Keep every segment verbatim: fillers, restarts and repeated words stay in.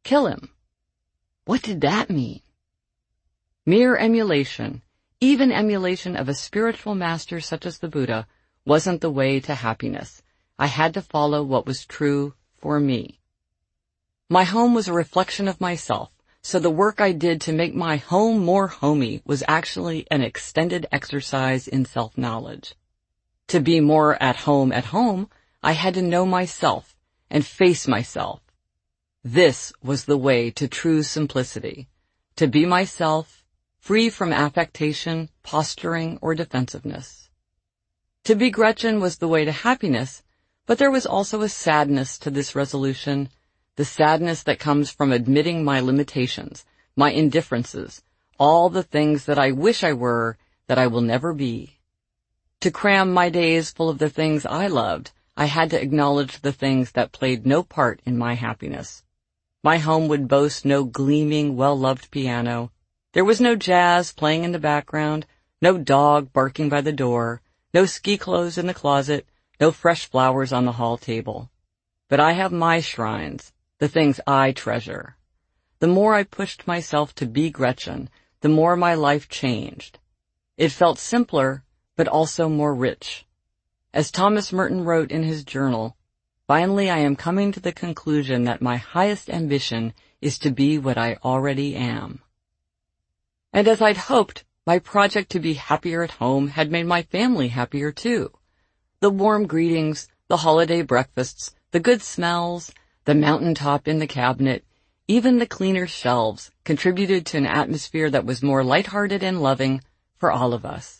Kill him. What did that mean? Mere emulation, even emulation of a spiritual master such as the Buddha, wasn't the way to happiness. I had to follow what was true for me. My home was a reflection of myself, so the work I did to make my home more homey was actually an extended exercise in self-knowledge. To be more at home at home, I had to know myself and face myself. This was the way to true simplicity, to be myself, free from affectation, posturing, or defensiveness. To be Gretchen was the way to happiness, but there was also a sadness to this resolution, the sadness that comes from admitting my limitations, my indifferences, all the things that I wish I were that I will never be. To cram my days full of the things I loved, I had to acknowledge the things that played no part in my happiness. My home would boast no gleaming, well-loved piano. There was no jazz playing in the background, no dog barking by the door, no ski clothes in the closet, no fresh flowers on the hall table. But I have my shrines, the things I treasure. The more I pushed myself to be Gretchen, the more my life changed. It felt simpler, but also more rich. As Thomas Merton wrote in his journal, finally I am coming to the conclusion that my highest ambition is to be what I already am. And as I'd hoped, my project to be happier at home had made my family happier too. The warm greetings, the holiday breakfasts, the good smells, the mountaintop in the cabinet, even the cleaner shelves contributed to an atmosphere that was more lighthearted and loving for all of us.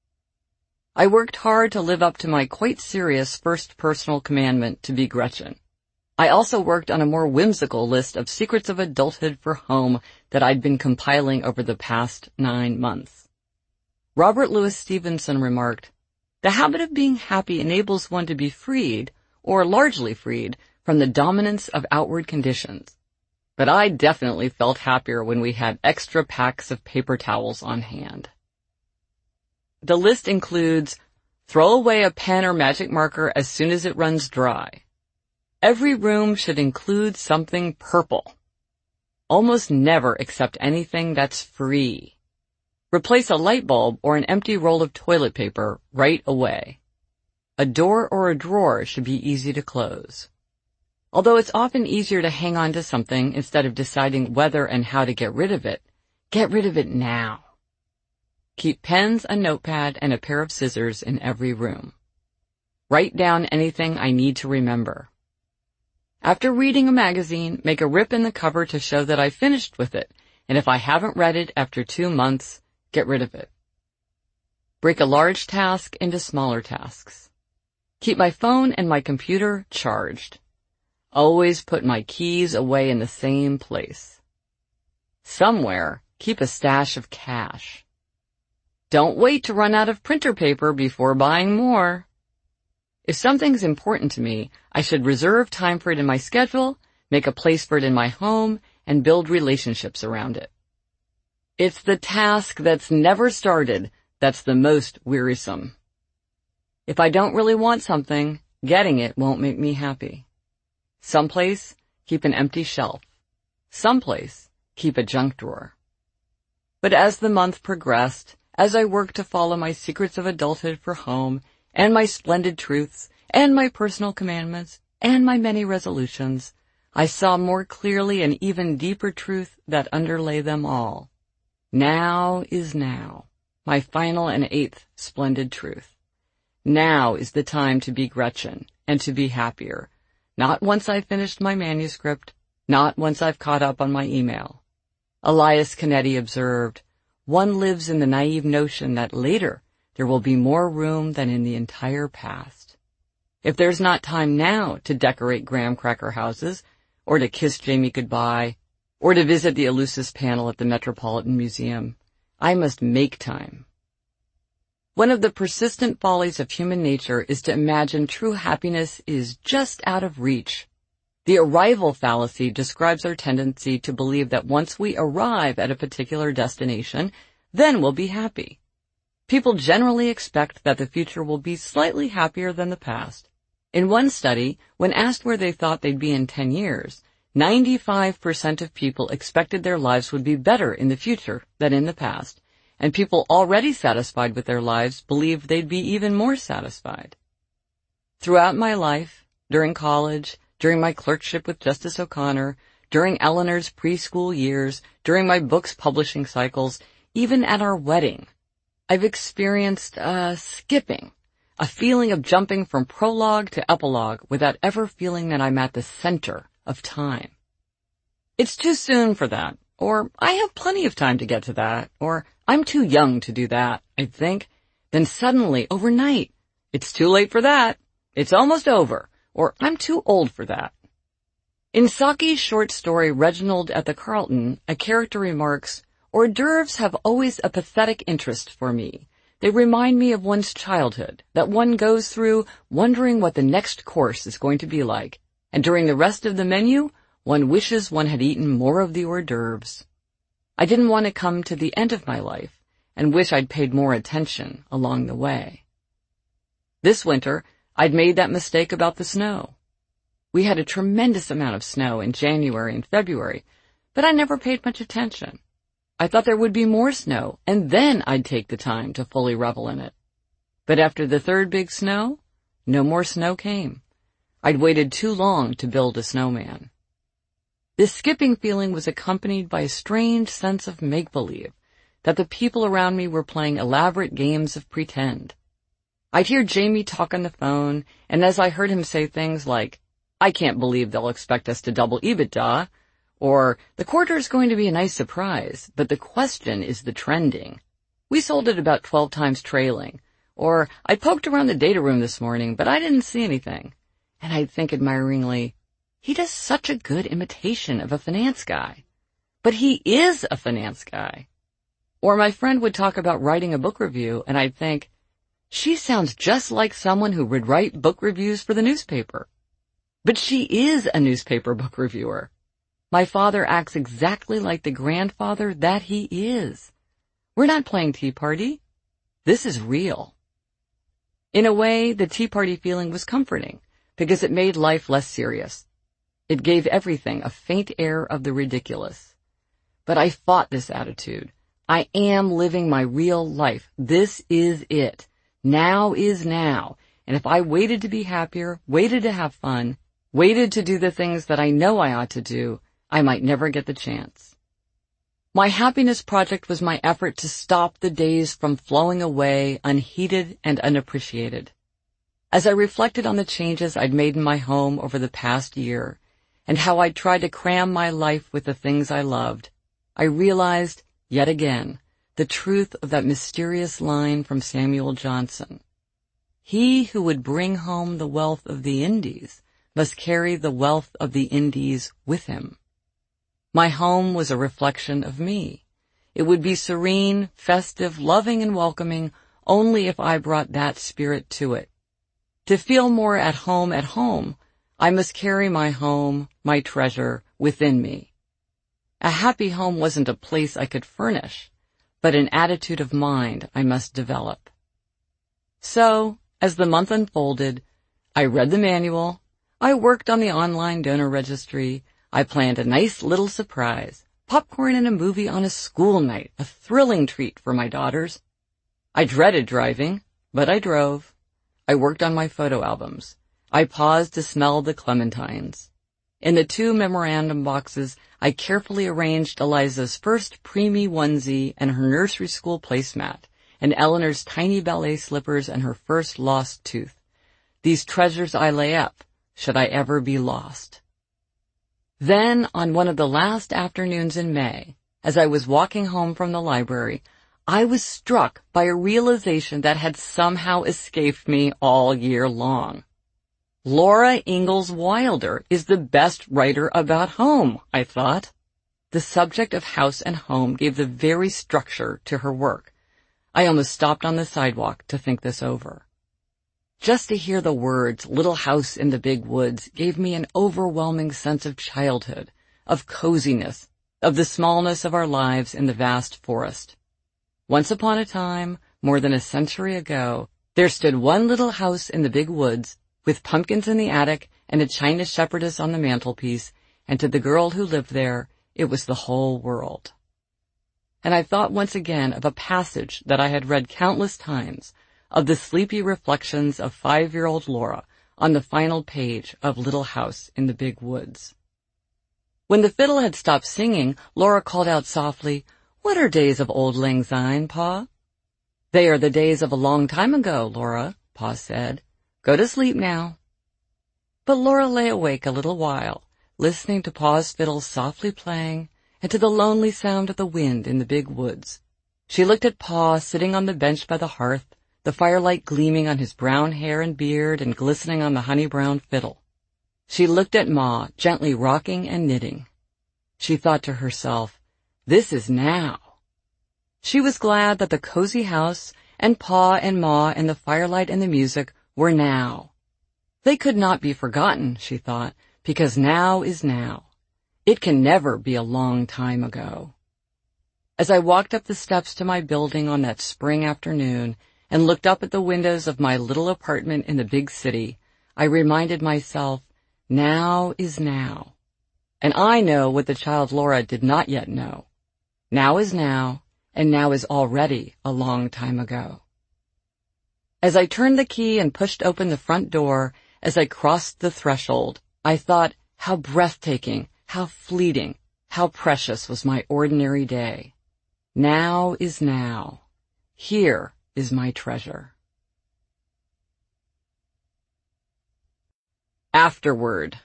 I worked hard to live up to my quite serious first personal commandment to be Gretchen. I also worked on a more whimsical list of secrets of adulthood for home that I'd been compiling over the past nine months. Robert Louis Stevenson remarked, "The habit of being happy enables one to be freed, or largely freed, from the dominance of outward conditions." But I definitely felt happier when we had extra packs of paper towels on hand. The list includes, throw away a pen or magic marker as soon as it runs dry. Every room should include something purple. Almost never accept anything that's free. Replace a light bulb or an empty roll of toilet paper right away. A door or a drawer should be easy to close. Although it's often easier to hang on to something instead of deciding whether and how to get rid of it, get rid of it now. Keep pens, a notepad, and a pair of scissors in every room. Write down anything I need to remember. After reading a magazine, make a rip in the cover to show that I finished with it, and if I haven't read it after two months, get rid of it. Break a large task into smaller tasks. Keep my phone and my computer charged. Always put my keys away in the same place. Somewhere, keep a stash of cash. Don't wait to run out of printer paper before buying more. If something's important to me, I should reserve time for it in my schedule, make a place for it in my home, and build relationships around it. It's the task that's never started that's the most wearisome. If I don't really want something, getting it won't make me happy. Someplace, keep an empty shelf. Someplace, keep a junk drawer. But as the month progressed, as I worked to follow my secrets of adulthood for home, and my splendid truths, and my personal commandments, and my many resolutions, I saw more clearly an even deeper truth that underlay them all. Now is now, my final and eighth splendid truth. Now is the time to be Gretchen, and to be happier. Not once I've finished my manuscript, not once I've caught up on my email. Elias Canetti observed, one lives in the naive notion that later there will be more room than in the entire past. If there's not time now to decorate graham cracker houses, or to kiss Jamie goodbye, or to visit the Eleusis panel at the Metropolitan Museum, I must make time. One of the persistent follies of human nature is to imagine true happiness is just out of reach. The arrival fallacy describes our tendency to believe that once we arrive at a particular destination, then we'll be happy. People generally expect that the future will be slightly happier than the past. In one study, when asked where they thought they'd be in ten years, ninety-five percent of people expected their lives would be better in the future than in the past, and people already satisfied with their lives believed they'd be even more satisfied. Throughout my life, during college, during my clerkship with Justice O'Connor, during Eleanor's preschool years, during my books publishing cycles, even at our wedding, I've experienced, uh, skipping, a feeling of jumping from prologue to epilogue without ever feeling that I'm at the center of time. It's too soon for that, or I have plenty of time to get to that, or I'm too young to do that, I think. Then suddenly, overnight, it's too late for that, it's almost over, or I'm too old for that. In Saki's short story Reginald at the Carlton, a character remarks, hors d'oeuvres have always a pathetic interest for me. They remind me of one's childhood, that one goes through wondering what the next course is going to be like, and during the rest of the menu, one wishes one had eaten more of the hors d'oeuvres. I didn't want to come to the end of my life and wish I'd paid more attention along the way. This winter, I'd made that mistake about the snow. We had a tremendous amount of snow in January and February, but I never paid much attention. I thought there would be more snow, and then I'd take the time to fully revel in it. But after the third big snow, no more snow came. I'd waited too long to build a snowman. This skipping feeling was accompanied by a strange sense of make-believe, that the people around me were playing elaborate games of pretend. I'd hear Jamie talk on the phone, and as I heard him say things like, I can't believe they'll expect us to double EBITDA, or the quarter is going to be a nice surprise, but the question is the trending. We sold it about twelve times trailing, or I poked around the data room this morning, but I didn't see anything. And I'd think admiringly, he does such a good imitation of a finance guy. But he is a finance guy. Or my friend would talk about writing a book review, and I'd think, she sounds just like someone who would write book reviews for the newspaper. But she is a newspaper book reviewer. My father acts exactly like the grandfather that he is. We're not playing Tea Party. This is real. In a way, the Tea Party feeling was comforting, because it made life less serious. It gave everything a faint air of the ridiculous. But I fought this attitude. I am living my real life. This is it. Now is now. And if I waited to be happier, waited to have fun, waited to do the things that I know I ought to do, I might never get the chance. My happiness project was my effort to stop the days from flowing away unheeded and unappreciated. As I reflected on the changes I'd made in my home over the past year, and how I'd tried to cram my life with the things I loved, I realized, yet again, the truth of that mysterious line from Samuel Johnson. He who would bring home the wealth of the Indies must carry the wealth of the Indies with him. My home was a reflection of me. It would be serene, festive, loving, and welcoming only if I brought that spirit to it. To feel more at home at home, I must carry my home, my treasure, within me. A happy home wasn't a place I could furnish, but an attitude of mind I must develop. So, as the month unfolded, I read the manual, I worked on the online donor registry, I planned a nice little surprise, popcorn and a movie on a school night, a thrilling treat for my daughters. I dreaded driving, but I drove. I worked on my photo albums. I paused to smell the clementines. In the two memorandum boxes, I carefully arranged Eliza's first preemie onesie and her nursery school placemat, and Eleanor's tiny ballet slippers and her first lost tooth. These treasures I lay up, should I ever be lost. Then, on one of the last afternoons in May, as I was walking home from the library, I was struck by a realization that had somehow escaped me all year long. Laura Ingalls Wilder is the best writer about home, I thought. The subject of house and home gave the very structure to her work. I almost stopped on the sidewalk to think this over. Just to hear the words, Little House in the Big Woods, gave me an overwhelming sense of childhood, of coziness, of the smallness of our lives in the vast forest. Once upon a time, more than a century ago, there stood one little house in the big woods, with pumpkins in the attic and a china shepherdess on the mantelpiece, and to the girl who lived there, it was the whole world. And I thought once again of a passage that I had read countless times, of the sleepy reflections of five-year-old Laura on the final page of Little House in the Big Woods. When the fiddle had stopped singing, Laura called out softly, "What are days of old lang syne, Pa?" "They are the days of a long time ago, Laura," Pa said. "Go to sleep now." But Laura lay awake a little while, listening to Pa's fiddle softly playing and to the lonely sound of the wind in the big woods. She looked at Pa sitting on the bench by the hearth, the firelight gleaming on his brown hair and beard and glistening on the honey-brown fiddle. She looked at Ma, gently rocking and knitting. She thought to herself, "This is now." She was glad that the cozy house and Pa and Ma and the firelight and the music were now. They could not be forgotten, she thought, because now is now. It can never be a long time ago. As I walked up the steps to my building on that spring afternoon and looked up at the windows of my little apartment in the big city, I reminded myself, now is now. And I know what the child Laura did not yet know. Now is now, and now is already a long time ago. As I turned the key and pushed open the front door, as I crossed the threshold, I thought how breathtaking, how fleeting, how precious was my ordinary day. Now is now. Here is my treasure. Afterward.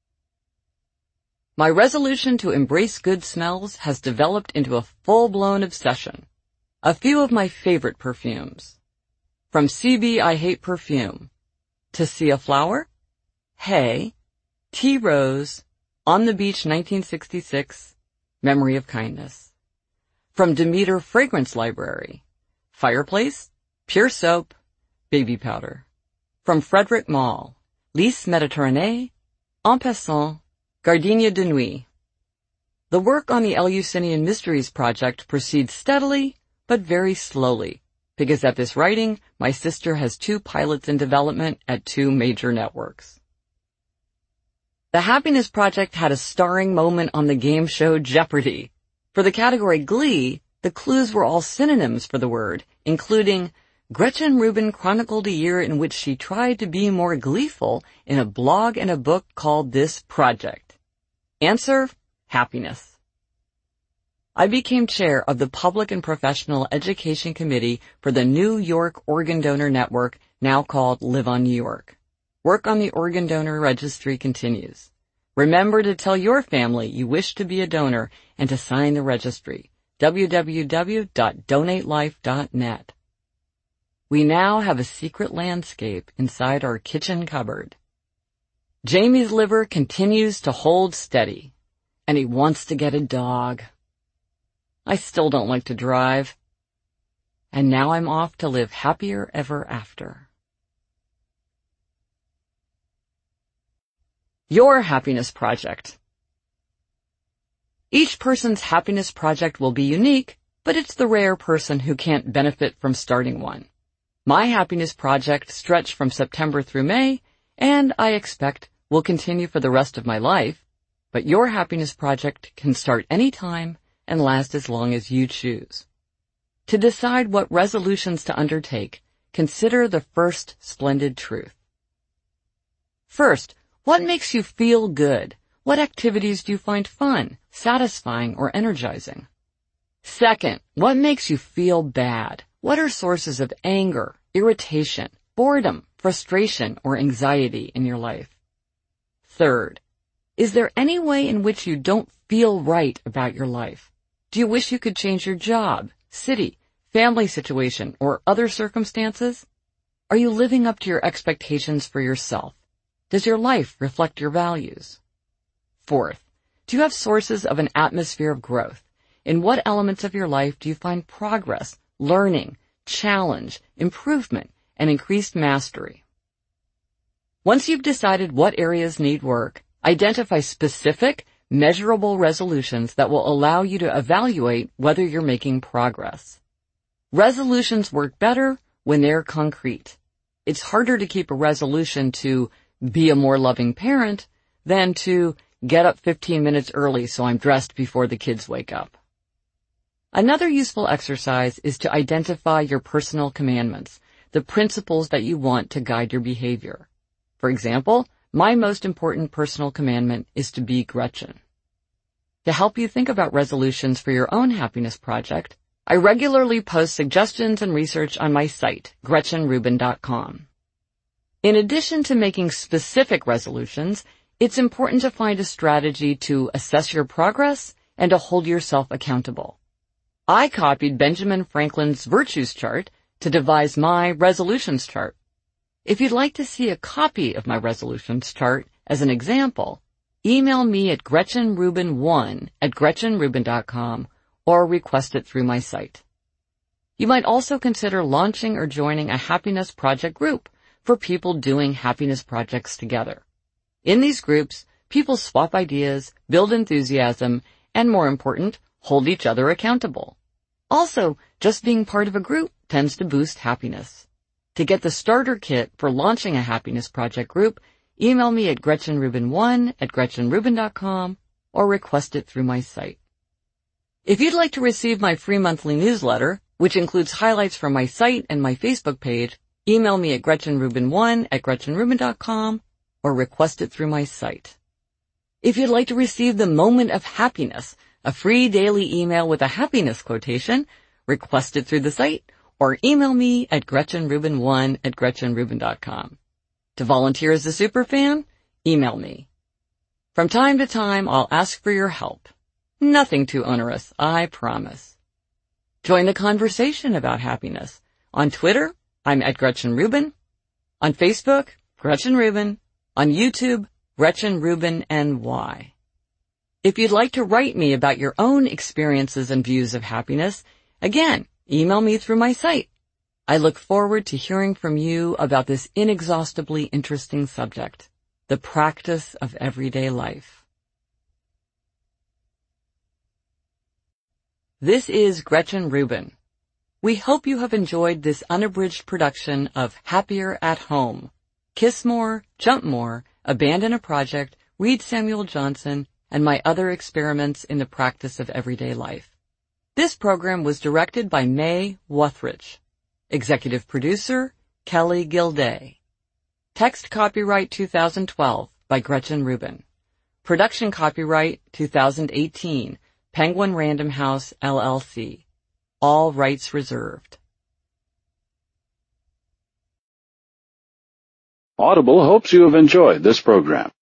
My resolution to embrace good smells has developed into a full-blown obsession. A few of my favorite perfumes. From C B I Hate Perfume, To See a Flower, Hay, Tea Rose, On the Beach nineteen sixty-six, Memory of Kindness. From Demeter Fragrance Library, Fireplace, Pure Soap, Baby Powder. From Frederic Malle, Lys Méditerranée, En Passant, Gardenia de Nuit. The work on the Eleusinian Mysteries project proceeds steadily, but very slowly, because at this writing, my sister has two pilots in development at two major networks. The Happiness Project had a starring moment on the game show Jeopardy! For the category Glee, the clues were all synonyms for the word, including Gretchen Rubin chronicled a year in which she tried to be more gleeful in a blog and a book called This Project. Answer, happiness. I became chair of the Public and Professional Education Committee for the New York Organ Donor Network, now called Live on New York. Work on the organ donor registry continues. Remember to tell your family you wish to be a donor and to sign the registry, w w w dot donate life dot net. We now have a secret landscape inside our kitchen cupboard. Jamie's liver continues to hold steady, and he wants to get a dog. I still don't like to drive. And now I'm off to live happier ever after. Your Happiness Project. Each person's happiness project will be unique, but it's the rare person who can't benefit from starting one. My happiness project stretched from September through May, and I expect will continue for the rest of my life, but your happiness project can start any time and last as long as you choose. To decide what resolutions to undertake, consider the first splendid truth. First, what makes you feel good? What activities do you find fun, satisfying, or energizing? Second, what makes you feel bad? What are sources of anger, irritation, boredom, frustration, or anxiety in your life? Third, is there any way in which you don't feel right about your life? Do you wish you could change your job, city, family situation, or other circumstances? Are you living up to your expectations for yourself? Does your life reflect your values? Fourth, do you have sources of an atmosphere of growth? In what elements of your life do you find progress, learning, challenge, improvement, and increased mastery? Once you've decided what areas need work, identify specific, measurable resolutions that will allow you to evaluate whether you're making progress. Resolutions work better when they're concrete. It's harder to keep a resolution to be a more loving parent than to get up fifteen minutes early so I'm dressed before the kids wake up. Another useful exercise is to identify your personal commandments, the principles that you want to guide your behavior. For example, my most important personal commandment is to be Gretchen. To help you think about resolutions for your own happiness project, I regularly post suggestions and research on my site, Gretchen Rubin dot com. In addition to making specific resolutions, it's important to find a strategy to assess your progress and to hold yourself accountable. I copied Benjamin Franklin's virtues chart to devise my resolutions chart. If you'd like to see a copy of my resolutions chart as an example, email me at Gretchen Rubin one at Gretchen Rubin dot com or request it through my site. You might also consider launching or joining a happiness project group for people doing happiness projects together. In these groups, people swap ideas, build enthusiasm, and more important, hold each other accountable. Also, just being part of a group tends to boost happiness. To get the starter kit for launching a happiness project group, email me at Gretchen Rubin one at Gretchen Rubin dot com or request it through my site. If you'd like to receive my free monthly newsletter, which includes highlights from my site and my Facebook page, email me at Gretchen Rubin one at Gretchen Rubin dot com or request it through my site. If you'd like to receive the Moment of Happiness, a free daily email with a happiness quotation, request it through the site or email me at Gretchen Rubin one at Gretchen Rubin dot com. To volunteer as a superfan, email me. From time to time, I'll ask for your help. Nothing too onerous, I promise. Join the conversation about happiness. On Twitter, I'm at Gretchen Rubin. On Facebook, Gretchen Rubin. On YouTube, Gretchen Rubin N Y. If you'd like to write me about your own experiences and views of happiness, again, email me through my site. I look forward to hearing from you about this inexhaustibly interesting subject, the practice of everyday life. This is Gretchen Rubin. We hope you have enjoyed this unabridged production of Happier at Home. Kiss More, Jump More, Abandon a Project, Read Samuel Johnson, and my other experiments in the practice of everyday life. This program was directed by May Wuthridge. Executive producer, Kelly Gilday. Text copyright two thousand twelve by Gretchen Rubin. Production copyright two thousand eighteen, Penguin Random House, L L C. All rights reserved. Audible hopes you have enjoyed this program.